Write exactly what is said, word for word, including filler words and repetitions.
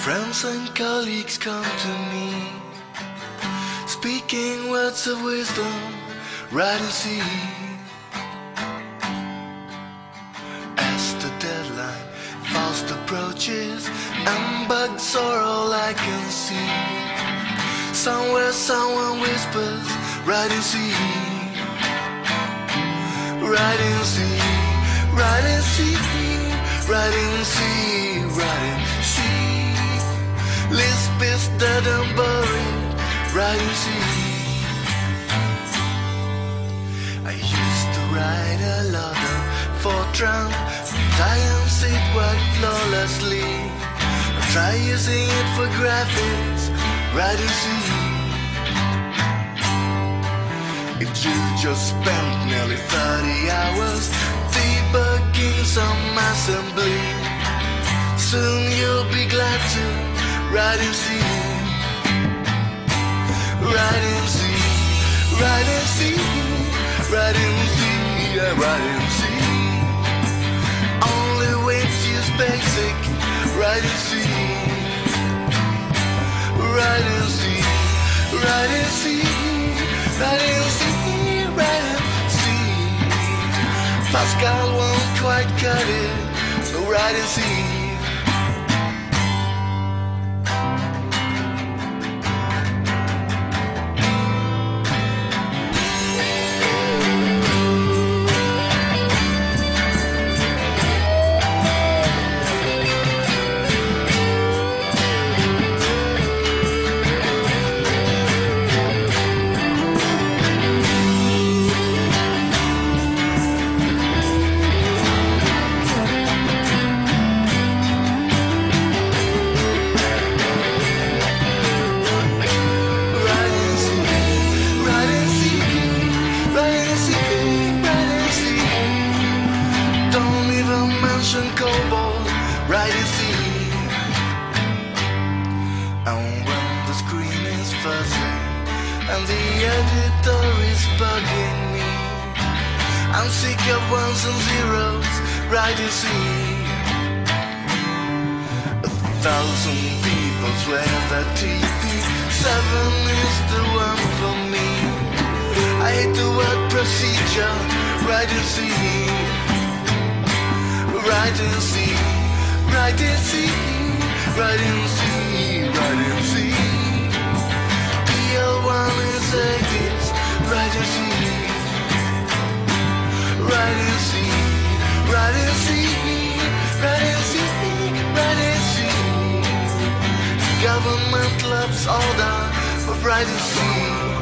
Friends and colleagues come to me, speaking words of wisdom, right and see. As the deadline fast approaches, and bugs are all I can see. Somewhere someone whispers, right and see, right and see, right and see, right and see, right and see. Lisp is dead and buried, right and see. I used to write a lot of Fortran, try and sit work flawlessly. I try using it for graphics, right and see. If you just spent nearly thirty hours debugging some assembly, soon you'll be glad to write and see, write and see, write and see, write and see, yeah, write and see. Only ways to use basic, write and see, write and see, write and see, write and see, write and see. Pascal won't quite cut it, so write and see. Cobalt, write and see. And when the screen is fuzzing and the editor is bugging me, I'm sick of ones and zeros, write and see. A thousand people swear that T P seven is the one for me. I hate the word procedure, write and see. Write and see, write and see, write and see, write and see. P L one is eighties, write and see, write and see, write and see, write and see, write and see. Government loves order, but write and see.